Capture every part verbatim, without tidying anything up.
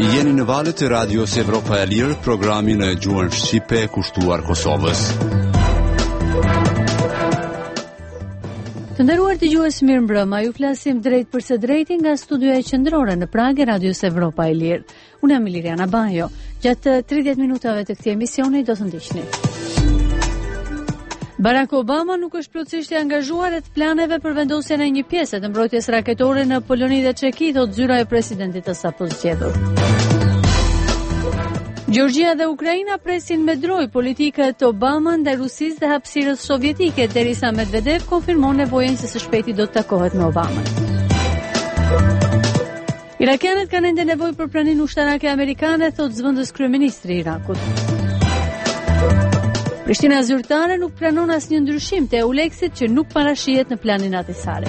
Jeni në valët e radios Evropa e Lirë, programin e gjuhën shqipe kushtuar Kosovës. Të nderuar dëgjues, mirëmbrëma. Ju flasim drejt për së drejti nga studioja qendrore në Prag e radios Evropa e Lirë. Unë jam Liliana Bajo. Gjatë tridhjetë minutave të këtij emisioni do të ndiqni. Barack Obama nuk është plotësisht i angazhuar të planeve për vendosjen e një pjese të mbrojtjes raketore në Poloni dhe Çeki, thot zyra e presidentit të sapo zgjedhur. Gjeorgjia dhe Ukraina presin me droj politikët Obama ndaj Rusisë dhe hapësirës sovjetike, derisa Medvedev konfirmon nevojën se së shpejti do të takohet me Obamën. Irakianët kanë ende nevojë për praninë ushtarake amerikane, thot zëvendës kryeministri i Irakut. Prishtina zyrtare nuk pranon asnjë ndryshim të Euleksit që nuk parashihet në planin atisare.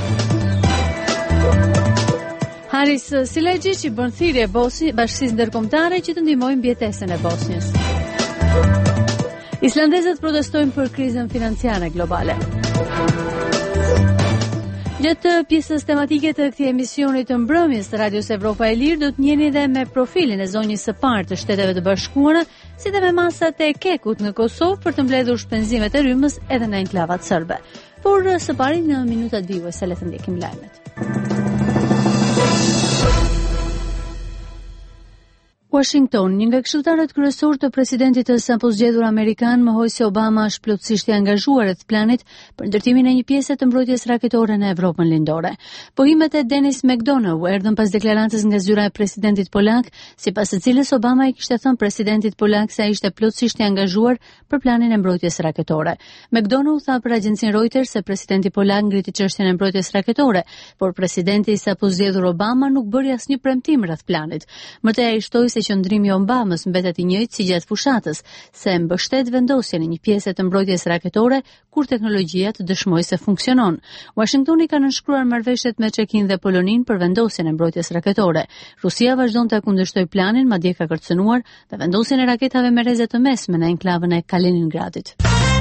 Haris Silagić i bën thirrje Bosnjë bashkisë ndërkombëtare që të ndihmojë mbjetesën e Bosnjës. Islandezët protestojnë për krizën financiare globale. Gjatë pjesës tematike të këtij emisioni të mbrëmjes të Radios Evropa e Lirë do të njihni edhe me profilin e zonjës së parë të Shteteve të Bashkuara, si dhe me masat e Kekut në Kosovë për të mbledhur shpenzimet e rrymës edhe në enklavat serbe. Por së pari në minutat dijuese le të ndjekim lajmet. Washington, një nga këshilltarët kryesor të presidentit të sapo zgjedhur amerikan, mohoi se Obama është plotësisht i angazhuar rreth planit për ndërtimin e një pjese të mbrojtjes raketore në Evropën lindore. Pohimet e Denis McDonough erdhën pas deklaracës nga zyra e presidentit polak, sipas së cilës Obama i kishte thënë presidentit polak se ai ishte plotësisht i angazhuar për planin e mbrojtjes raketore. McDonough tha për agjencinë Reuters se presidenti polak ngriti çështjen e mbrojtjes raketore, por presidenti i sapo zgjedhur Obama nuk bëri asnjë premtim rreth planit. Mëtej ai shtoi se qëndrimi i Obamës mbetet i njëjtë si gjatë fushatës, se mbështet vendosjen e një pjese të mbrojtjes raketore kur teknologjia të dëshmojë se funksionon. Washingtoni ka nënshkruar marrëveshjet me Çekin dhe Polonin për vendosjen e mbrojtjes raketore. Rusia vazhdon të kundërshtojë planin, madje ka kërcënuar dhe vendosjen e raketave me rreze të mesme në enklavën e Kaliningradit.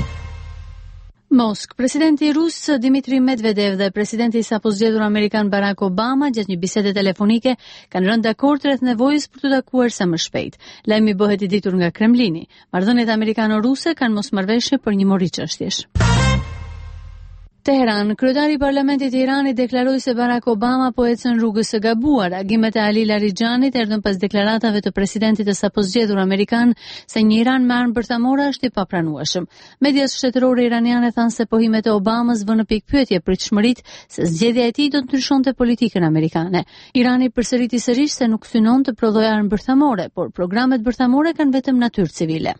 Mosk, presidenti rus Dmitri Medvedev dhe presidenti i sapo zgjedhur amerikan Barack Obama gjatë një bisede telefonike kanë rënë dakord rreth nevojës për të takuar sa më shpejt. Lajmi bëhet i ditur nga Kremlini. Marrëdhëniet amerikano-ruse kanë mosmarrëveshje për një mori çështjesh. Teheran, kryetari i parlamentit i Iranit deklaroi se Barack Obama po ecën rrugës së gabuar. Agimet e Ali Larijxhanit erdhën pas deklaratave të presidentit të sapo zgjedhur amerikan se një Iran me armë bërthamore është i papranueshëm. Mediat shtetërore iraniane thanë se pohimet e Obamës vënë në pikpyetje pritshmëritë se zgjedhja e tij do të ndryshonte politikën amerikane. Irani përsëriti sërish se nuk synon të prodhojë armë bërthamore, por programet bërthamore kanë vetëm natyrë civile.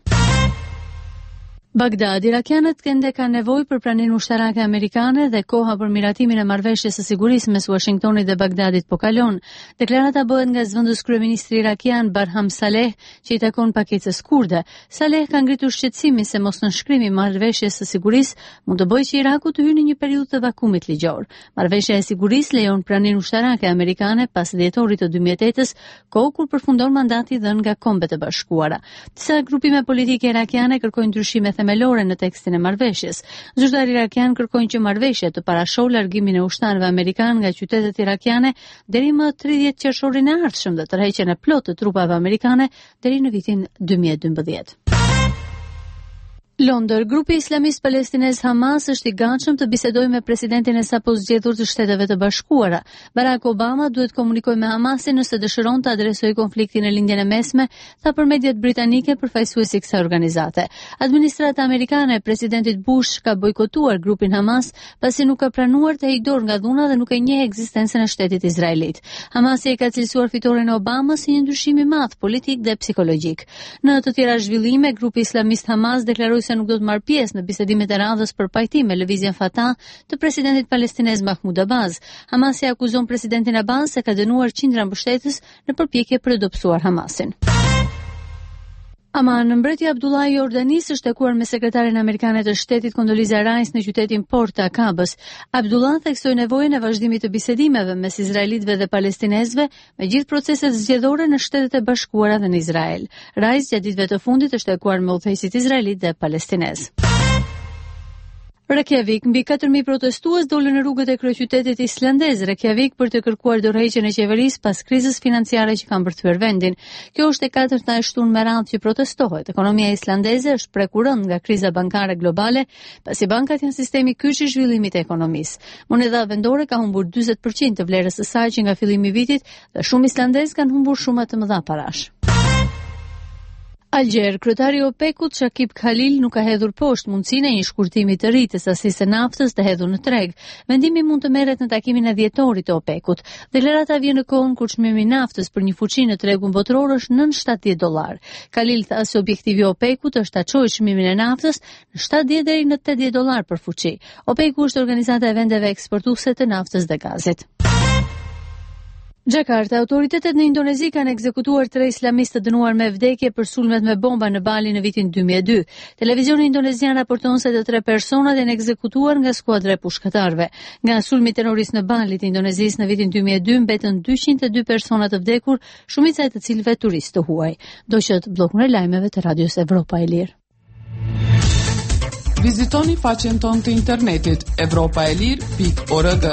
Bagdad, irakianët ende kanë nevojë për praninë ushtarake amerikane dhe koha për miratimin e marrëveshjes së sigurisë mes Washingtonit dhe Bagdadit po kalon. Deklarata bëhet nga zëvendës kryeministri irakian Barham Saleh, që i takon pakicës kurde. Saleh ka ngritur shqetësimin se mosnënshkrimi i marrëveshjes së sigurisë mund të bëjë që Iraku të hyjë në një periudhë të vakumit ligjor. Marrëveshja e sigurisë lejon praninë ushtarake amerikane pas dhjetorit të dy mijë e tetës, kohë kur përfundon mandati dhënë nga Kombet e Bashkuara. Disa grupime politike irakiane kërkojnë ndryshime themelore në tekstin e marrëveshjes. Zyrtarët irakian kërkojnë që marrëveshja të parashohë largimin e ushtarëve amerikanë nga qytetet irakiane deri më tridhjetë qershorin e ardhshëm dhe tërheqjen e plotë të trupave amerikane deri në vitin dy mijë e dymbëdhjetë. Londër, grupi islamist palestinez Hamas është i gatshëm të bisedojë me presidentin e sapo zgjedhur të Shteteve të Bashkuara. Barack Obama duhet komunikojë me Hamasin nëse dëshiron të adresojë konfliktin në lindjen e mesme, tha për mediat britanike përfaqësuesi i kësaj organizate. Administrata amerikane e presidentit Bush ka bojkotuar grupin Hamas pasi nuk ka pranuar të heqë dorë nga dhuna dhe nuk e njeh ekzistencën e shtetit izraelit. Hamasi e ka cilësuar fitoren e Obamës si një ndryshim i madh politik dhe psikologjik. Në të tjera zhvillime, grupi islamist Hamas deklaroi se nuk do të marrë pjesë në bisedimet e radhës për pajtim me lëvizjen Fatah të presidentit palestinez Mahmoud Abbas. Hamasi akuzon presidentin Abbas se ka dënuar qindra mbështetës në përpjekje për të dobësuar Hamasin. Aman, mbreti Abdullah i Jordanis është takuar me sekretarin amerikane të shtetit Condoleezza Rice në qytetin Port të Akabës. Abdullah theksoi nevojën e vazhdimit të bisedimeve mes izraelitëve dhe palestinezëve me gjithë proceset zgjedhore në Shtetet e Bashkuara dhe në Izrael. Rice gjatë ditëve të fundit është takuar me udhëheqësit izraelit dhe palestinez. Reykjavik, mbi katër mijë protestues dolën në rrugët e kryeqytetit islandez Reykjavik për të kërkuar dorëheqjen e qeverisë pas krizës financiare që kanë bërthyer vendin. Kjo është e katërta e shtunë me radhë që protestohet. Ekonomia islandeze është prekur rënd nga kriza bankare globale, pasi bankat janë sistemi kyç i zhvillimit të ekonomisë. Monedha vendore ka humbur dyzet përqind të vlerës së saj që nga fillimi i vitit dhe shumë islandezë kanë humbur shumë të mëdha parash. Algjer, kryetari i OPEC-ut Shakib Khalil nuk ka hedhur poshtë mundësinë e një shkurtimi të ri të sasisë së naftës të hedhur në treg. Vendimi mund të merret në takimin e dhjetorit të OPEC-ut. Deklarata vjen në kohën kur çmimi i naftës për një fuqi në tregun botror është nën shtatëdhjetë dollar. Khalil tha se objektivi i OPEC-ut është ta çojë çmimin e naftës në shtatëdhjetë deri në tetëdhjetë dollar për fuqi. OPEC-u është organizata e vendeve eksportuese të naftës dhe gazit. Jakarta, autoritetet në Indonezi kanë ekzekutuar tre islamistë të dënuar me vdekje për sulmet me bomba në Bali në vitin dy mijë e dy. Televizioni indonezian raporton se të tre personat janë ekzekutuar nga skuadra e pushkatarëve. Nga sulmi terrorist në Bali të Indonezisë në vitin dy mijë e dy mbetën dyqind e dy persona të vdekur, shumica e të cilëve turistë të huaj. Do qet bllokun e lajmeve të Radios Evropa e Lirë. Vizitoni faqen tonë të internetit evropaelir pikë org.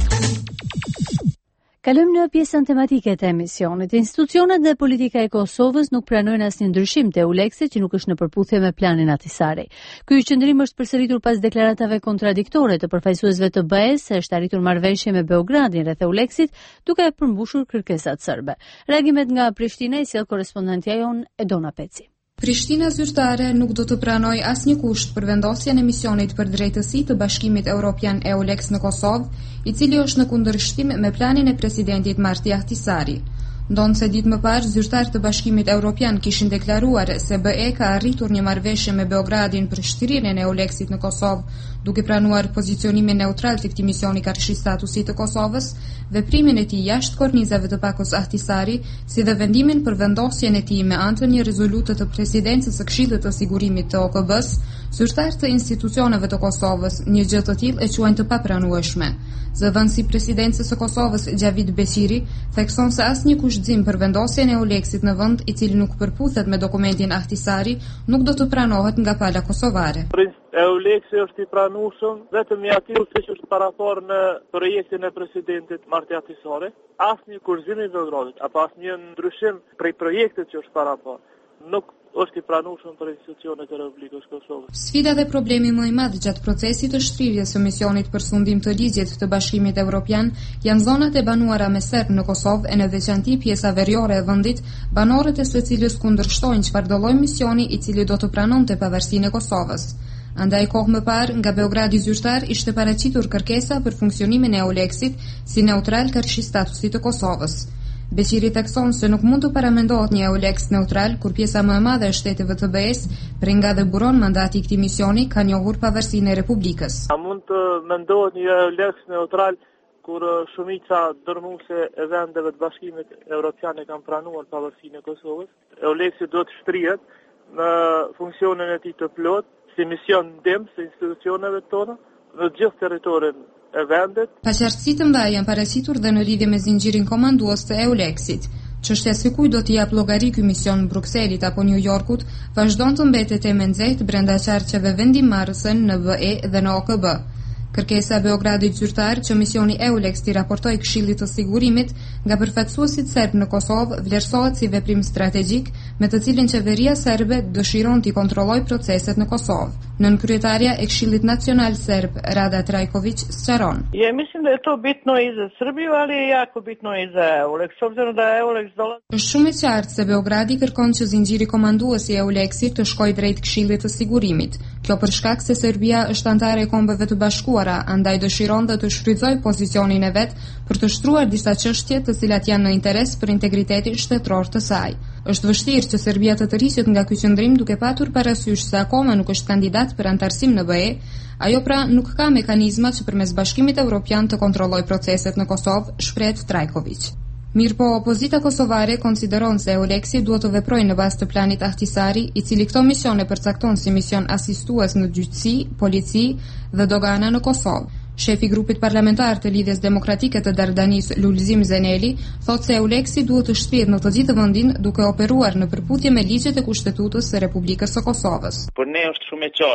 Kalojmë në pjesën tematike të emisionit. Institucionet dhe politika e Kosovës nuk pranojnë asnjë ndryshim të EULEX-it që nuk është në përputhje me planin Ahtisaari. Ky qëndrim është përsëritur pas deklaratave kontradiktore të përfaqësuesve të B E S se është arritur marrëveshje me Beogradin rreth EULEX-it, duke përmbushur kërkesat serbe. Reagimet nga Prishtina i sjell korrespondentja jon Edona Peci. Prishtina zyrtare nuk do të pranoj asnjë kusht për vendosjen e misionit për drejtësi të Bashkimit Evropian EULEX në Kosovë, i cili është në kundërshtim me planin e presidentit Marti Ahtisaari. Ndonë se ditë më parë, zyrtarë të Bashkimit Evropian kishin deklaruar se B E ka arritur një marrëveshje me Beogradin për shtrirjen e EULEX-it në Kosovë, duke pranuar pozicionimin neutral të këtij misioni karshi statusit të Kosovës, veprimin e tij jashtë kornizave të pakos Ahtisaari, si dhe vendimin për vendosjen e tij me anë të një rezolute të presidencës së Këshillit të Sigurimit të O K B-s, zyrtarë të institucioneve të Kosovës një gjë të tillë e quajnë të papranueshme. Zëvendësi i presidencës së Kosovës Xhavid Beqiri thekson se asnjë kushtëzim për vendosjen e EULEX-it në vend i cili nuk përputhet me dokumentin Ahtisaari nuk do të pranohet nga pala kosovare. EULEX-i është i pranueshëm vetëm i atij siç është paraportur në projektin e presidentit Marti Ahtisaari. Asnjë kurrëzim i Beogradit apo asnjë ndryshim prej projektit që është paraportur nuk është i pranueshëm për institucionet e Republikës Kosovës. Sfida dhe problemi më i madh gjatë procesit të shtrihjes së misionit për sundim të ligjit të Bashkimit Evropian janë zonat e banuara me serb në Kosovë e në veçanti pjesa veriore e vendit, banorët e së cilës kundërshtojnë çfarëdo lloj misioni i cili do të pranonte pavarësinë e Kosovës. Andaj kohë më parë, nga Beogradi zyrtar ishte paraqitur kërkesa për funksionimin e EULEX-it si neutral karshi statusit të Kosovës. Beqiri thekson se nuk mund të paramendohet një EULEX neutral kur pjesa më e madhe e shteteve të B E S, prej nga dhe buron mandati i këtij misioni, ka njohur pavarësinë e Republikës. A mund të mendohet një EULEX neutral kur shumica dërmuese e vendeve të Bashkimit Evropian e kanë pranuar pavarësinë e Kosovës? EULEX-i duhet të shtrihet në funksionin e tij të plot si mision ndim të institucioneve tona në gjithë territorin e vendit. Paqartësi të mëdha janë paraqitur dhe në lidhje me zinxhirin komandues të EULEX-it. Çështja se kujt do t'i jap llogari ky mision Brukselit apo New Yorkut vazhdon të mbetet temë nxehtë brenda qarqeve vendimmarrëse në B E dhe në O K B. Kërkesa e Beogradit zyrtar që misioni EULEX t'i raportoj Këshillit të Sigurimit nga përfaqësuesit serb në Kosovë vlerësohet si veprim strategjik me të cilin qeveria serbe dëshiron t'i kontrollojë proceset në Kosovë. Nënkryetaria e Këshillit Nacional Serb Rada Trajković sqaron. Ja mislim da je to bitno i za Srbiju, ali je jako bitno i za EULEX, s obzirom da EULEX dolazi. Është shumë e qartë se Beogradi kërkon që zinxhiri komandues i EULEX-it të shkojë drejt Këshillit të Sigurimit. Kjo për shkak se Serbia është antare e Kombeve të Bashkuara, andaj dëshiron dhe të shfrytëzojë pozicionin e vet për të shtruar disa çështje të cilat janë në interes për integritetin shtetëror të saj. Është vështirë që Serbia të tërhiqet nga ky qendrim duke patur parasysh se akoma nuk është kandidat për antarësim në B E, ajo pra nuk ka mekanizma që përmes Bashkimit Evropian të kontrollojë proceset në Kosovë, shpreh Trajković. Mirpo opozita kosovare konsideron se EULEX-i duhet të veprojë në bazë të planit Ahtisaari, i cili këto misione përcakton si mision asistues në gjyqësi, polici dhe dogana në Kosovë. Shefi i grupit parlamentar të Lidhjes Demokratike të Dardanis, Lulzim Zeneli, thotë se EULEX-i duhet të shtrihet në të gjithë vendin duke operuar në përputhje me ligjet e Kushtetutës së Republikës së Kosovës. Por ne është shumë e qartë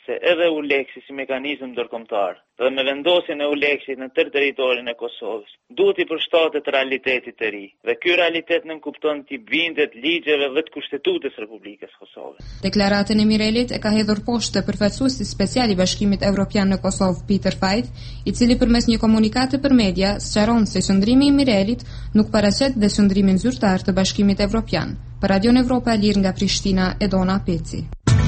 se edhe Euleksi si mekanizëm ndërkombëtar dhe me vendosjen e Euleksit në tërë territorin e Kosovës duhet i përshtatet realitetit të ri dhe ky realitet nën kupton t'i bindet ligjeve dhe të Kushtetutës Republikës Kosovës. Deklaratën e Mirelit e ka hedhur poshtë përfaqësuesi special i Bashkimit Evropian në Kosovë Peter Fife, i cili përmes një komunikati për media sqaron se qëndrimi i Mirelit nuk paraqet dhe qëndrimin zyrtar të Bashkimit Evropian. Për Radion Evropa Lir nga Prishtina, Edona Peci.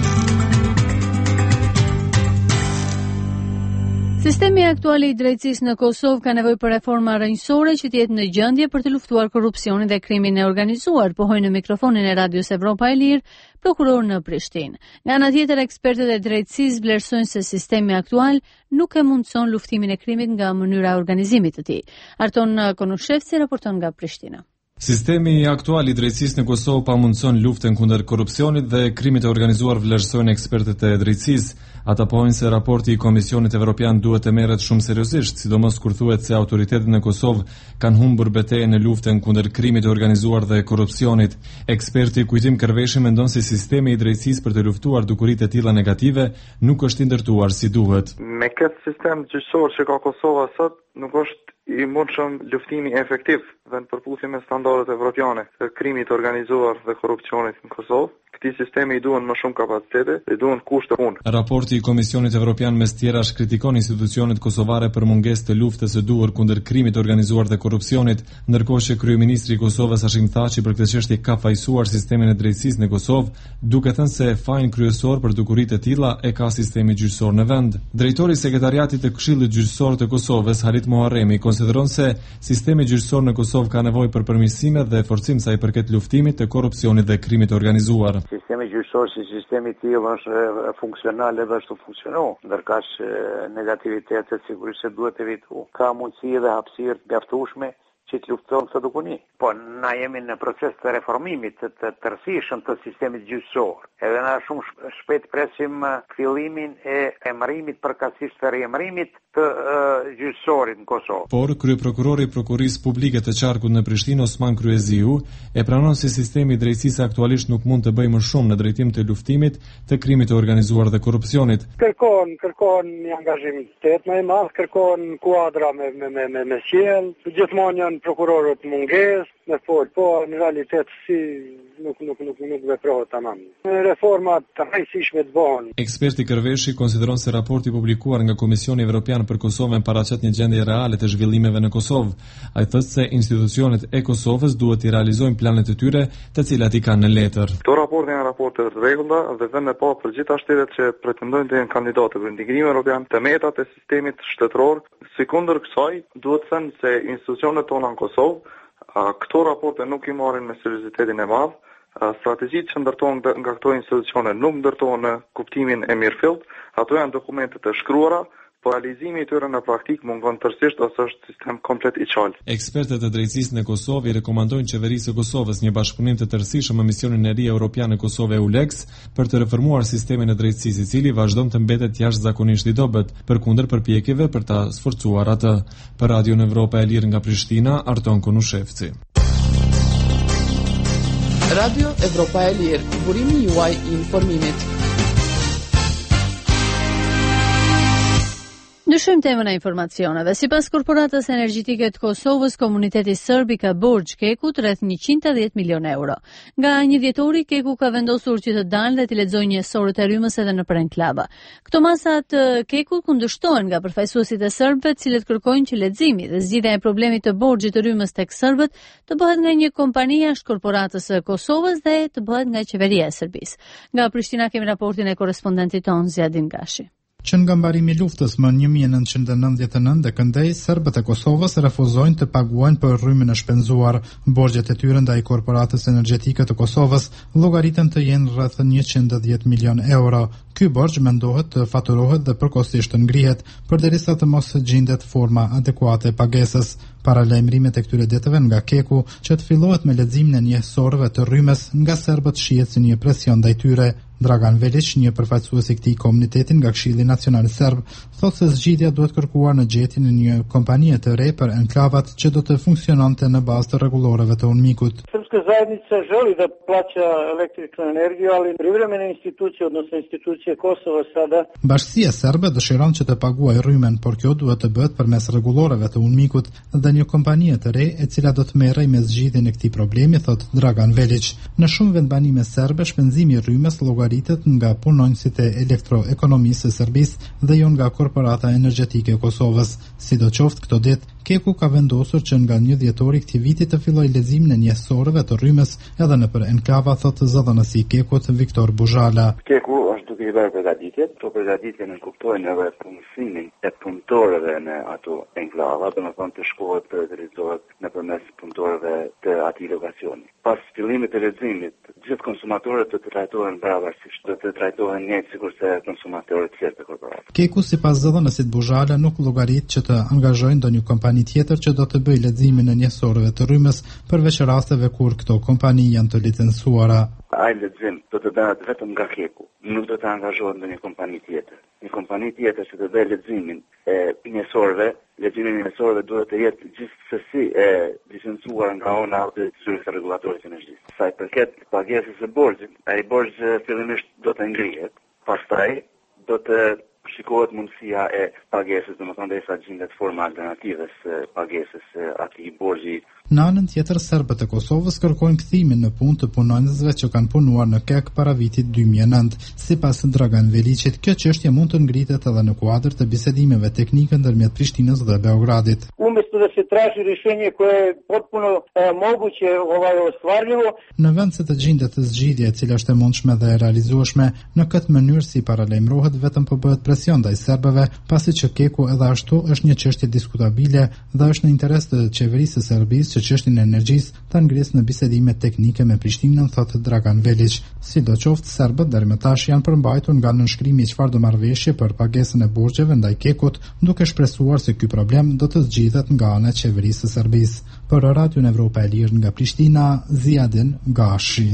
Sistemi aktual i drejtësisë në Kosovë ka nevojë për reforma rrënjësore që të jetë në gjendje për të luftuar korrupsionin dhe krimin e organizuar, pohoi në mikrofonin e Radios Evropa e Lirë, prokuror në Prishtinë. Nga ana tjetër, ekspertët e drejtësisë vlerësojnë se sistemi aktual nuk e mundson luftimin e krimit nga mënyra e organizimit të tij. Arton Konushevci raporton nga Prishtina. Sistemi aktual i drejtësisë në Kosovë pamundson luftën kundër korrupsionit dhe krimit të organizuar, vlerësojnë ekspertët e drejtësisë. Ata pohojnë se raporti i Komisionit Evropian duhet të merret shumë seriozisht, sidomos kur thuhet se autoritetet në Kosovë kanë humbur betejën në luftën kundër krimit të organizuar dhe korrupsionit. Eksperti Kujtim Kërveshi mendon se sistemi i drejtësisë për të luftuar dukuritë e tilla negative nuk është i ndërtuar si duhet. Me këtë sistem gjyqësor që ka Kosova sot, nuk është i mundshëm luftimi efektiv dhe në përputhje me standardet evropiane të krimit organizuar dhe korrupsionit në Kosovë. Këtij sistemi i duhen më shumë kapacitete dhe duhen kushte punë. Raporti i Komisionit Evropian mes tjerash kritikon institucionet kosovare për mungesë të luftës së duhur kundër krimit organizuar dhe korrupsionit, ndërkohë që kryeministri i Kosovës Hashim Thaçi për këtë çështje ka fajsuar sistemin e drejtësisë në Kosovë, duke thënë se fajin kryesor për dukuritë e tilla e ka sistemi gjyqësor në vend. Drejtori i sekretariatit të Këshillit Gjyqësor të Kosovës, Harit Muharremi, konsideron se sistemi gjyqësor në Kosovë ka nevojë për përmirësime dhe forcim sa i përket luftimit të korrupsionit dhe krimit organizuar. Sistemi gjyqësor si sistemi i tillë është funksional edhe ashtu funksionon, ndërkaq negativitetet sigurisht se duhet evitu. Ka mundësi dhe hapësirë të mjaftueshme që të lufton këtë dukuni. Po na jemi në proces të reformimit të, të tërësishëm të sistemit gjyqësor. Edhe na shumë shpejt presim fillimin e emërimit përkatësisht të riemërimit të uh, gjyqësorit në Kosovë. Por kryeprokurori i Prokurisë Publike të Qarkut në Prishtinë, Osman Kryeziu, e pranon se sistemi i drejtësisë aktualisht nuk mund të bëjë më shumë në drejtim të luftimit të krimit të organizuar dhe korrupsionit. Kërkon, kërkon një angazhim të më i madh, kërkon kuadra me me me me, me sjell, gjithmonë janë prokurorët mungesë, me fol, po në realitet si nuk nuk nuk nuk veprohet tamam. Reformat të rrejtësishme të bëhen. Eksperti Kërveshi konsideron se raporti publikuar nga Komisioni Evropian për Kosovën paraqet një gjendje reale të zhvillimeve në Kosovë. Ai thotë se institucionet e Kosovës duhet të realizojnë planet e tyre, të cilat i kanë në letër. Këto raporte janë raporte të rregullta dhe vend e pa për gjitha shtetet që pretendojnë të jenë kandidatë për integrim evropian, të metat e sistemit shtetëror. Sikundër kësaj, duhet të thënë se institucionet tona në Kosovë këto raporte nuk i marrin me seriozitetin e madh. Strategjitë që ndërtohen nga këto institucione nuk ndërtohen në kuptimin e mirëfillt. Ato janë dokumente të shkruara, por realizimi i tyre në praktik mungon tërësisht ose është sistem komplet i qalë. Ekspertët e drejtësisë në Kosovë i rekomandojnë qeverisë së Kosovës një bashkëpunim të tërësishëm me misionin e ri evropian në Kosovë EULEX për të reformuar sistemin e drejtësisë, i cili vazhdon të mbetet jashtëzakonisht i dobët, përkundër përpjekjeve për ta sforcuar atë. Për Radion Evropa e Lirë nga Prishtina, Arton Konushevci. Radio Evropa e Lirë, burimi juaj i informimit. Ndryshojmë temën e informacioneve. Sipas Korporatës Energjetike të Kosovës, komuniteti serb i ka borxh Kekut rreth njëqind e dhjetë milion euro. Nga një dhjetori, Keku ka vendosur që të dalë dhe të lexojë njësorët e rrymës edhe në enklava. Këto masa të Kekut kundërshtohen nga përfaqësuesit e serbëve, të cilët kërkojnë që leximi dhe zgjidhja e problemit të borxhit të rrymës tek serbët të bëhet nga një kompani jashtë Korporatës së Kosovës dhe të bëhet nga qeveria e Serbisë. Nga Prishtina kemi raportin e korrespondentit ton Zjadin Gashi. Që nga mbarimi i luftës më një mijë e nëntëqind e nëntëdhjetë e nëntë dhe këndej, serbët e Kosovës refuzojnë të paguajnë për rrymin e shpenzuar. Borxhet e tyre ndaj Korporatës Energjetike të Kosovës llogaritën të jenë rreth njëqind e dhjetë milion euro. Ky borxh mendohet të faturohet dhe përkohësisht të ngrihet përderisa të mos gjendet forma adekuate e pagesës. Para lajmërimet e këtyre deteve nga Keku që të fillohet me leximin e njësorëve të rrymës, nga serbët shihet si një presion ndaj tyre. Dragan Velić, një përfaqësues i këtij komuniteti nga Këshilli Nacional Serb, thotë se zgjidhja duhet kërkuar në gjetjen e një kompanie të re për enklavat që do të funksiononte në bazë të rregulloreve të UNMIK-ut. Srpska zajednica želi da plaća električnu energiju, ali privremene institucije, odnosno institucije Kosova sada. Bashkia serbe dëshiron që të paguajë rrymen, por kjo duhet të bëhet përmes rregulloreve të Unmikut dhe një kompanie të re e cila do të merrej me zgjidhjen e këtij problemi, thot Dragan Velić. Në shumë vendbanime serbe shpenzimi i rrymës llogaritet nga punonjësit e elektroekonomisë së Serbisë dhe jo nga korporata energjetike e Kosovës. Sidoqoftë, këto ditë Keku ka vendosur që nga një dhjetori këtij viti të fillojë leximin e njësorëve të rrymës edhe nëpër enklava, thotë zëdhënësi i Kekut Viktor Buzhala. Keku është duke i bërë përgatitjet, to përgatitje në kuptojnë edhe punësimin e punëtorëve në ato enklava, domethënë të shkohet të drejtohet nëpërmes punëtorëve të atij lokacioni. Pas fillimit të leximit, gjithë konsumatorët do të trajtohen barabartësisht, do të trajtohen njëjtë sikurse konsumatorët tjerë të korporatës. Keku sipas zëdhënësit Buzhala nuk llogarit që të angazhojnë ndonjë kompani tjetër që do të bëjë leximin e njësorëve të rrymës përveç rasteve kur këto kompani janë të licencuara. Ai lexim do të bëhet vetëm nga Keku, nuk do të angazhohet ndonjë kompani tjetër. Një kompani tjetër që të bëjë leximin e njësorëve, leximi i njësorëve duhet të jetë gjithsesi e licencuar nga ona e Zyrtit Rregullatorit të Energjisë. Sa i përket pagesës së borxhit, ai borxh fillimisht do të ngrihet, pastaj do të shikohet mundësia e pagesës, domethënë derisa gjendet forma alternative së pagesës atij borxhi. Në anën tjetër, serbët e Kosovës kërkojnë kthimin në punë të punonjësve që kanë punuar në Kek para vitit dy mijë e nëntë. Sipas Dragan Velićit, kjo çështje mund të ngritet edhe në kuadër të bisedimeve teknike ndërmjet Prishtinës dhe Beogradit. Umjesto da se traži rješenje koje je potpuno moguće ovaj ostvarljivo. Në vend se të gjendet zgjidhje e cila është e mundshme dhe e realizueshme, në këtë mënyrë si paralajmërohet vetëm po bëhet presion ndaj serbëve, pasi që Keku edhe ashtu është një çështje diskutabile dhe është në interes të qeverisë së Serbisë që çështjen e energjisë ta ngrisë në bisedime teknike me Prishtinën, thotë Dragan Velić. Sidoqoftë, serbët deri më tash janë përmbajtur nga nënshkrimi i çfarëdo marrëveshje për pagesën e borxheve ndaj Kekut, duke shpresuar se ky problem do të zgjidhet nga ana e qeverisë së Serbisë. Për Radion Evropa e Lirë nga Prishtina, Ziadin Gashi.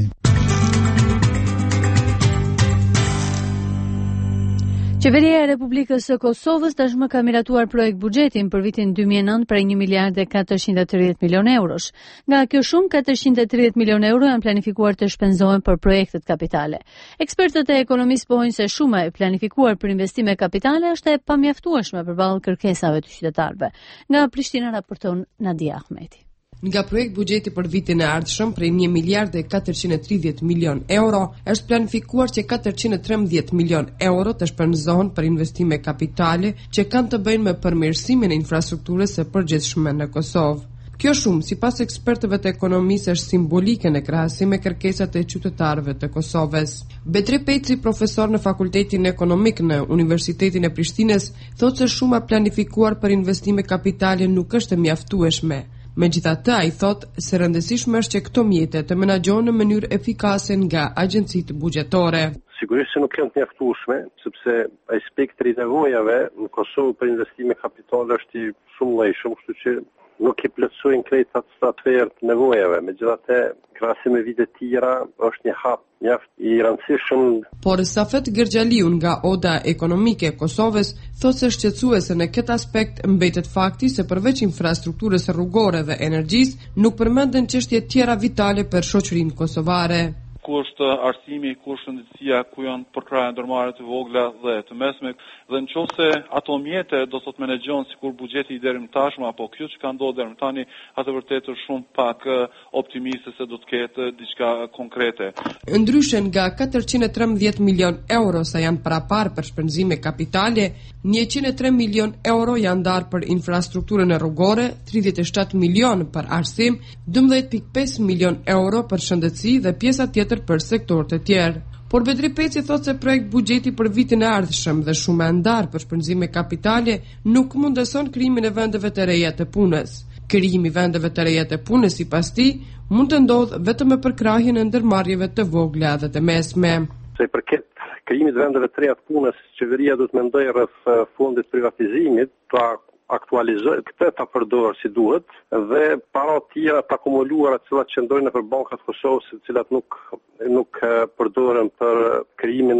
Qeveria e Republikës së Kosovës tashmë ka miratuar projekt buxhetin për vitin dy mijë e nëntë prej një miliard e katërqind e tridhjetë milion eurosh. Nga kjo shumë, katërqind e tridhjetë milion euro janë planifikuar të shpenzohen për projektet kapitale. Ekspertët e ekonomisë pohojnë se shuma e planifikuar për investime kapitale është e pamjaftueshme përballë kërkesave të qytetarëve. Nga Prishtina raporton Nadia Ahmeti. Nga projekt buxheti për vitin e ardhshëm prej një miliard e katërqind e tridhjetë milion euro, është planifikuar që katërqind e trembëdhjetë milion euro të shpenzohen për investime kapitale që kanë të bëjnë me përmirësimin e infrastrukturës së përgjithshme në Kosovë. Kjo shumë, sipas ekspertëve të ekonomisë, është simbolike në krahasim me kërkesat e qytetarëve të Kosovës. Betri Peci, profesor në Fakultetin Ekonomik në Universitetin e Prishtinës, thotë se shuma planifikuar për investime kapitale nuk është e mjaftueshme. Megjithatë, ai thotë se rëndësishme është që këto mjete të menaxhohen në mënyrë efikase nga agjencitë buxhetore. Sigurisht se nuk janë të mjaftueshme, sepse ai spektri i nevojave në Kosovë për investime kapitale është i shumëllojshëm, kështu që nuk i plotësojnë krejt atë stratëverë të nevojave. Megjithatë, krahasim me vite të tjera, është një hap mjaft i rëndësishëm. Por Safet Gërgjaliu nga Oda Ekonomike e Kosovës thotë se shqetësuese në këtë aspekt mbetet fakti se përveç infrastrukturës rrugore dhe energjisë, nuk përmenden çështje tjera vitale për shoqërinë kosovare. Ku është arsimi, ku është shëndetësia, ku janë përkraje ndërmarrje të vogla dhe të mesme, dhe nëse ato mjete do të thotë menaxhohen sikur buxheti i deri më tashmë apo kjo që ka ndodhur deri më tani, atë vërtet është shumë pak optimiste se do të ketë diçka konkrete. Ndryshe nga katërqind e trembëdhjetë milion euro sa janë parapar për shpenzime kapitale, njëqind e tre milion euro janë ndarë për infrastrukturën rrugore, tridhjetë e shtatë milion për arsim, dymbëdhjetë pikë pesë milion euro për shëndetësi dhe pjesa tjetër për sektorët e tjerë. Por Bedri Peci thotë se projekt buxheti për vitin e ardhshëm dhe shuma e ndarë për shpenzime kapitale nuk mundeson krijimin e vendeve të reja të punës. Krijimi i vendeve të reja të punës, sipas tij, mund të ndodhë vetëm me përkrahjen e ndërmarrjeve të vogla dhe të mesme. Se i përket krijimit të vendeve të reja të punës, qeveria do të mendojë rreth fondit privatizimit, ta aktualizoj këtë ta përdor si duhet dhe para të tjera të akumuluara të cilat qëndrojnë nëpër bankat Kosovës, të cilat nuk nuk përdoren për krijimin e impulseve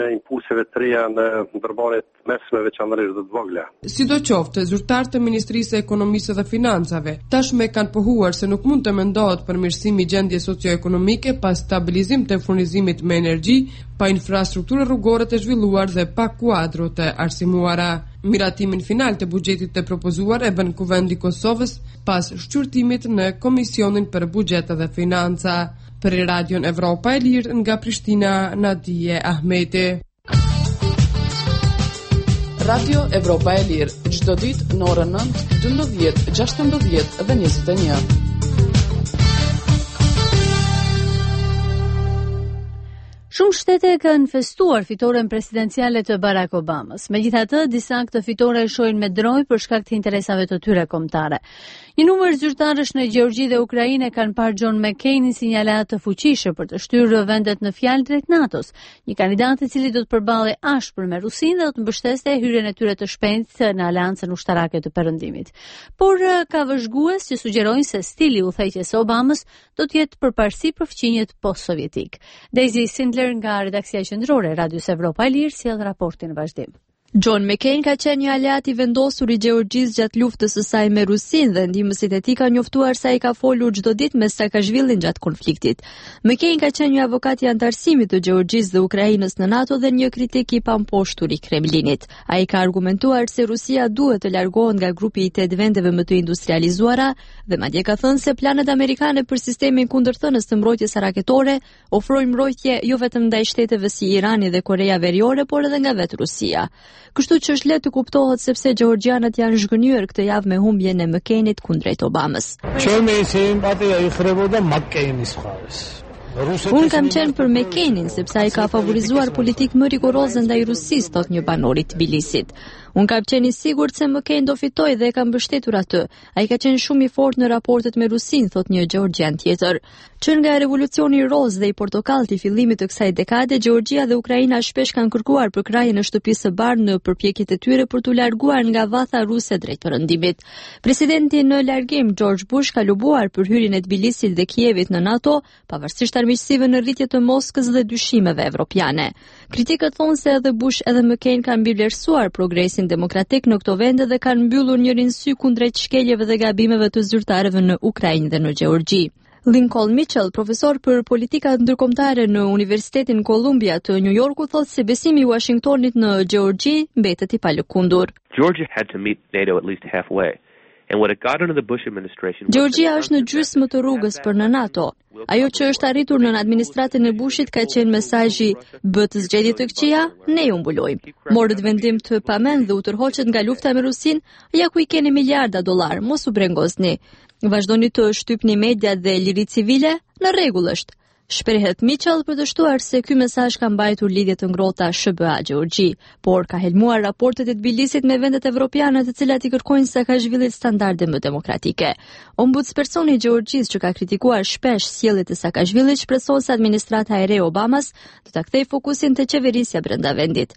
qeveteria në ndërmarrjet mesme veçanërisht dhe të vogla. Sidoqoftë, zyrtarët e Ministrisë së Ekonomisë dhe Financave tashmë kanë pohuar se nuk mund të mendohet përmirësimi i gjendjes socio-ekonomike pa stabilizim të furnizimit me energji, pa infrastrukturë rrugore të zhvilluar dhe pa kuadro të arsimuara. Miratimin final të buxhetit të propozuar e bën Kuvendi i Kosovës pas shqyrtimit në Komisionin për Buxhet dhe Financa. Për Radion Evropa e Lirë nga Prishtina, Nadije Ahmeti. Radio Evropa e Lirë, çdo ditë në orën nëntë, dymbëdhjetë, gjashtëmbëdhjetë dhe njëzet e një. Shumë shtete kanë festuar fitoren presidenciale të Barack Obamas. Megjithatë, disa këtë fitore e shohin me droj për shkak të interesave të tyre kombëtare. Një numër zyrtarësh në Gjeorgji dhe Ukrainë kanë parë John McCainin si një aleat të fuqishëm për të shtyrë vendet në fjalë drejt NATO-s, një kandidat i cili do të përballej ashpër me Rusinë dhe do të mbështeste hyrjen e tyre të shpejtë në aleancën ushtarake të Perëndimit. Por ka vëzhgues që sugjerojnë se stili udhëheqjes së Obamës do të jetë përparësi për fqinjet post-sovjetik. Daisy Sindler nga redaksia qendrore e Radios Evropa e Lirë sjell raportin në vazhdim. John McCain ka qenë një aleat i vendosur i Gjeorgjisë gjatë luftës së saj me Rusinë dhe ndihmësit e tij kanë njoftuar se ai ka folur çdo ditë me Saakashvilin gjatë konfliktit. McCain ka qenë një avokat i antarësimit të Gjeorgjisë dhe Ukrainës në NATO dhe një kritik i pamposhtur i Kremlinit. Ai ka argumentuar se Rusia duhet të largohet nga grupi i tetë vendeve më të industrializuara dhe madje ka thënë se planet amerikane për sistemin kundërthënës të mbrojtjes raketore ofrojnë mbrojtje jo vetëm ndaj shteteve si Irani dhe Korea Veriore, por edhe nga vetë Rusia. Kështu që është lehtë të kuptohet sepse gjeorgjianët janë zhgënjur këtë javë me humbjen e McCainit kundrejt Obamës. Unë kam qenë për McCainin sepse ai ka favorizuar politikë më rigoroze ndaj Rusisë, thot një banor i Tbilisit. Unë kam qenë i sigurt se McCain do fitojë dhe e kam mbështetur atë. Ai ka qenë shumë i fortë në raportet me Rusinë, thot një gjeorgjian tjetër. Që nga revolucioni roz dhe i portokallt i fillimit të kësaj dekade, Gjeorgjia dhe Ukraina shpesh kanë kërkuar për krajën e shtëpisë së bardhë në përpjekjet e tyre për t'u larguar nga vatha ruse drejt Perëndimit. Presidenti në largim George Bush ka lubuar për hyrjen e Tbilisit dhe Kievit në NATO, pavarësisht armiqësive në rritje të Moskës dhe dyshimeve evropiane. Kritikët thonë se edhe Bush edhe McCain kanë mbivlerësuar progresin demokratik në këto vende dhe kanë mbyllur njërin sy kundrejt shkeljeve dhe gabimeve të zyrtarëve në Ukrainë dhe në Gjeorgji. Lincoln Mitchell, profesor për politika ndërkombëtare në Universitetin Columbia të New Yorkut, thotë se besimi i Washingtonit në Gjeorgji mbetet i palëkundur. Georgia had to meet NATO at least halfway. Gjeorgjia është në gjysmë të rrugës për në NATO. Ajo që është arritur në administratën e Bushit ka qenë mesazhi: bë të zgjedhje të këqija, ne ju mbulojmë. Morët vendim të pamend dhe u tërhoqet nga lufta me Rusinë, ja ku i keni miliarda dollar, mos u brengosni. Vazhdoni të shtypni mediat dhe liritë civile, në rregull është. Shprehet Mitchell për të shtuar se ky mesazh ka mbajtur lidhje të ngrohta S B A Gjeorgji, por ka helmuar raportet e Tbilisit me vendet evropiane të cilat i kërkojnë Saakashvilit standarde më demokratike. Ombudspersoni i Gjeorgjisë që ka kritikuar shpesh sjelljet e Saakashvilit shpreson se administrata e re e Obamas do ta kthejë fokusin te qeverisja brenda vendit.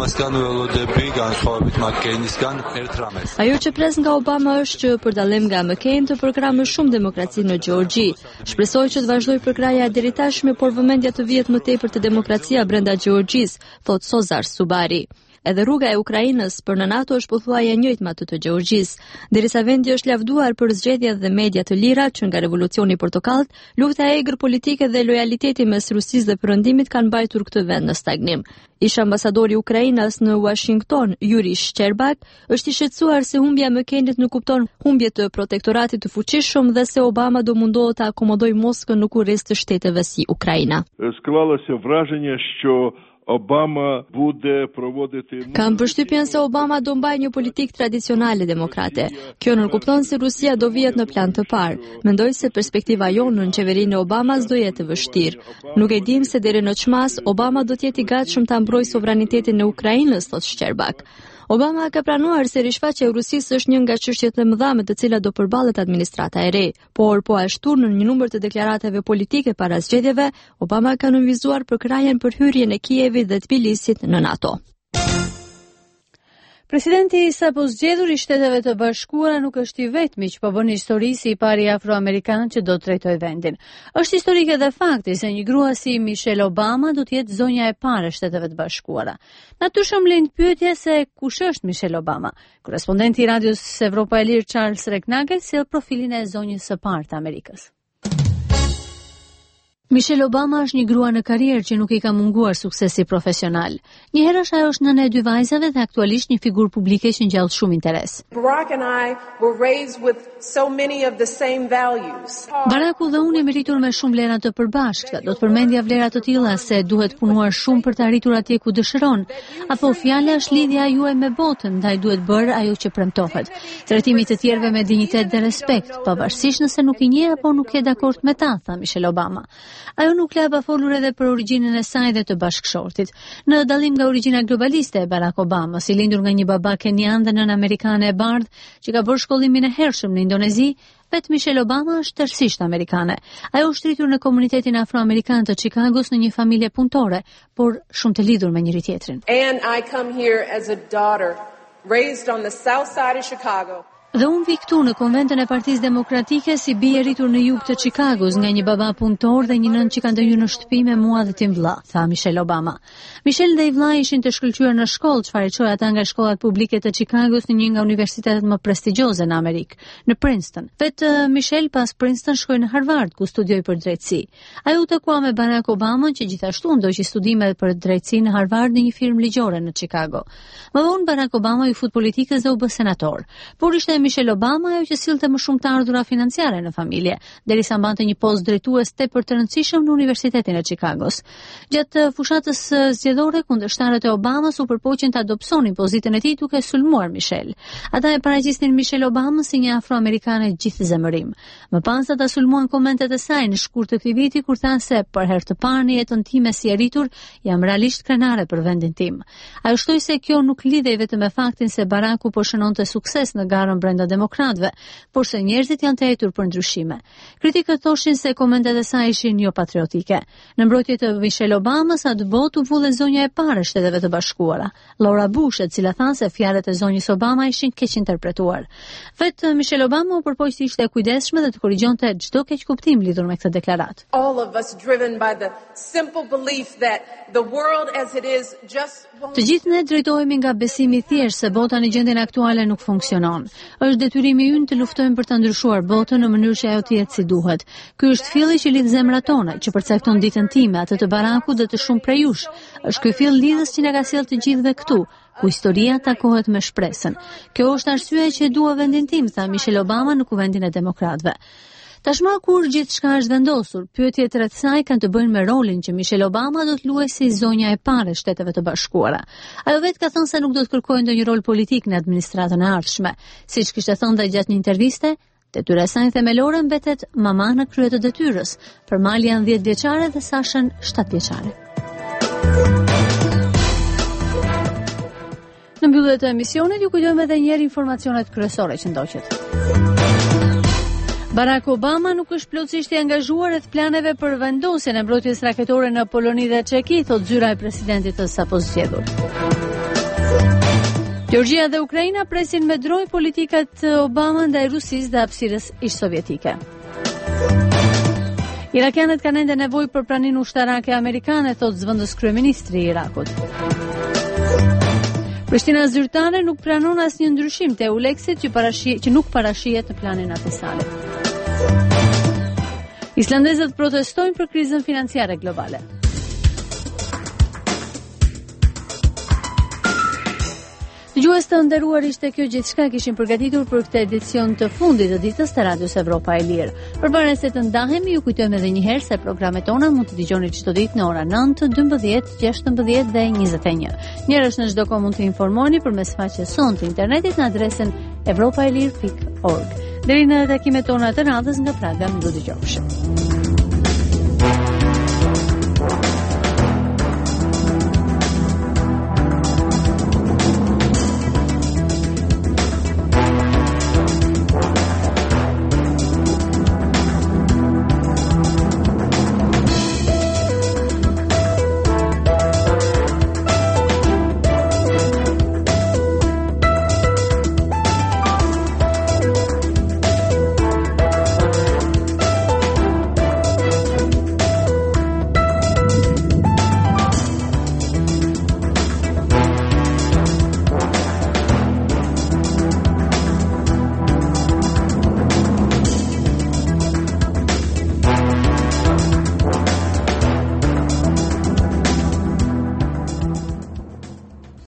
Ajo që pres nga Obama është që për dallim nga McCain të përkrahë më shumë demokraci në Gjeorgji. Shpresoj që të vazhdoj përkraja deri tashme, por vëmendja të vihet më tepër te demokracia brenda Gjeorgjisë, thot Sozar Subari. Edhe rruga e Ukrainës për në NATO është pothuajse e njëjtë me atë të Gjeorgjisë. Derisa vendi është lavduar për zgjedhjet dhe media të lira që nga revolucioni portokallt, lufta e egër politike dhe lojaliteti mes Rusisë dhe Perëndimit kanë mbajtur këtë vend në stagnim. Ish ambasadori i Ukrainës në Washington, Yuri Shcherbak, është i shqetësuar se humbja e McCainit nuk kupton humbje të protektoratit të fuqishëm dhe se Obama do mundohet të akomodojë Moskën në kurriz të shteteve si Ukraina. Склалося враження, що Obama bude provoditi... Kam përshtypjen se Obama do mbajë një politikë tradicionale demokrate. Kjo nënkupton se Rusia do vihet në plan të parë. Mendoj se perspektiva jonë në qeverinë e Obamas do jetë e vështirë. Nuk e dim se deri në çmas Obama do të jetë i gatshëm ta mbrojë sovranitetin e Ukrainës, thot Shcherbak. Obama ka pranuar se rishfaqja e Rusisë është një nga çështjet e mëdha me të cilat do përballet administrata e re, por po ashtu në një numër të deklaratave politike para zgjedhjeve, Obama ka nënvizuar për krajën për hyrjen e Kievit dhe Tbilisit në NATO. Presidenti i sapo zgjedhur i Shteteve të Bashkuara nuk është i vetmi që po bën histori si i pari afroamerikan që do të drejtojë vendin. Është historike dhe fakti se një grua si Michelle Obama do të jetë zonja e parë e Shteteve të Bashkuara. Natyrshëm lind pyetja se kush është Michelle Obama. Korrespondenti i Radios Evropa e Lirë Charles Reknagel sjell profilin e zonjës së parë të Amerikës. Michelle Obama është një grua në karrierë që nuk i ka munguar suksesi profesional. Njëherësh ajo është nëna e dy vajzave dhe aktualisht një figurë publike që ngjall shumë interes. Barack and I were raised with so many of the same values. Baracku dhe unë jemi rritur me shumë vlera të përbashkëta. Do të përmendja vlera të tilla se duhet punuar shumë për të arritur atje ku dëshiron, apo fjala është lidhja juaj me botën, ndaj duhet bërë ajo që premtohet. Trajtimi të tjerëve me dinjitet dhe respekt, pavarësisht nëse nuk i njeh apo nuk je dakord me ta, tha Michelle Obama. Ajo nuk la pa folur edhe për origjinën e saj dhe të bashkëshortit. Në dallim nga origjina globaliste e Barack Obama, si lindur nga një baba kenian dhe nën amerikane e bardhë që ka bërë shkollimin e hershëm në Indonezi, vetë Michelle Obama është tërësisht amerikane. Ajo është rritur në komunitetin afroamerikan të Chicagos në një familje punëtore, por shumë të lidhur me njëri tjetrin. And I come here as a daughter raised on the south side of Chicago. Dhe unë vi këtu në konventën e Partisë Demokratike si bie rritur në jug të Chicagos nga një baba punëtor dhe një nën që ka ndëhyrë në shtëpi me mua dhe tim vëlla, tha Michelle Obama. Michelle dhe i vëllai ishin të shkëlqyer në shkollë, çfarë çoi ata nga shkollat publike të Chicagos në një nga universitetet më prestigjioze në Amerikë, në Princeton. Vetë Michelle pas Princeton shkoi në Harvard ku studioi për drejtësi. Ajo u takua me Barack Obama që gjithashtu ndoqi studimet për drejtësi në Harvard në një firmë ligjore në Chicago. Më vonë Barack Obama u fut politikës dhe u bë senator. Por ishte Michelle Obama ajo që sillte më shumë të ardhura financiare në familje, derisa mbante një post drejtues tepër të rëndësishëm në Universitetin e Chicagos. Gjatë fushatës zgjedhore, kundërshtarët e Obamas u përpoqën të adopsonin pozitën e tij duke sulmuar Michelle. Ata e paraqisnin Michelle Obama si një afroamerikane gjithëzemërim. Më pas ata sulmuan komentet e saj në shkurt të këtij viti kur tha se për herë të parë në jetën time si e rritur, jam realisht krenare për vendin tim. Ajo shtoi se kjo nuk lidhej vetëm me faktin se Baracku po shënonte sukses në garën brenda demokratëve, por se njerëzit janë të hetur për ndryshime. Kritikët thoshin se komentet e saj ishin jo patriotike. Në mbrojtje të Michelle Obama, sa të botë u vulle zonja e parë e Shteteve të Bashkuara, Laura Bush, e cila tha se fjalët e zonjës Obama ishin keq interpretuar. Vetë Michelle Obama u përpoq të ishte e kujdesshme dhe të korrigjonte çdo keq kuptim lidhur me këtë deklaratë. All of us driven by the simple belief that the world as it is just Të gjithë ne drejtohemi nga besimi i thjeshtë se bota në gjendjen aktuale nuk funksionon. Është detyrimi ynë të luftojmë për të ndryshuar botën në mënyrë që ajo të jetë si duhet. Ky është fylli që lidh zemrat tona, që përcakton ditën time, atë të Barackut dhe të shumë prej jush. Është ky fill lidhës që na ka sjellë të gjithëve këtu, ku historia takohet me shpresën. Kjo është arsyeja që e dua vendin tim, tha Michelle Obama në kuvendin e demokratëve. Tashmë kur gjithçka është vendosur, pyetjet rreth saj kanë të bëjnë me rolin që Michelle Obama do të luajë si zonja e parë e Shteteve të Bashkuara. Ajo vetë ka thënë se nuk do të kërkojë ndonjë rol politik në administratën e ardhshme. Siç kishte thënë dhe gjatë një interviste, detyra e saj themelore mbetet mama në krye të detyrës, për Malian dhjetë vjeçare dhe Sashën shtatë vjeçare. Në mbyllje të emisionit ju kujtojmë edhe një herë informacionet kryesore që ndoqet. Barack Obama nuk është plotësisht i angazhuar rreth planeve për vendosjen e mbrojtjes raketore në Poloni dhe Çeki, thot zyra e presidentit të sapo zgjedhur. Gjeorgjia dhe Ukraina presin me dronj politikat Obama ndaj Rusisë dhe hapësirës ish-sovjetike. Irakianët kanë ende nevojë për praninë ushtarake amerikane, thot zëvendës kryeministri i Irakut. Prishtina zyrtare nuk pranon asnjë ndryshim te Euleksit që, parashi, që nuk parashihet në planin atesalit. Islandezët protestojnë për krizën financiare globale. Dëgjues të nderuar, ishte kjo gjithçka kishim përgatitur për këtë edicion të fundit të ditës të Radios Evropa e Lirë. Përpara se të ndahemi, ju kujtojmë edhe një herë se programet tona mund të dëgjoni çdo ditë në ora nëntë, dymbëdhjetë, gjashtëmbëdhjetë dhe njëzet e një. Njerëz në çdo kohë mund të informoni përmes faqes sonë të internetit në adresën evropaelir pikë org. Deri në takimet tona të radhës nga Praga, miru dëgjofshim.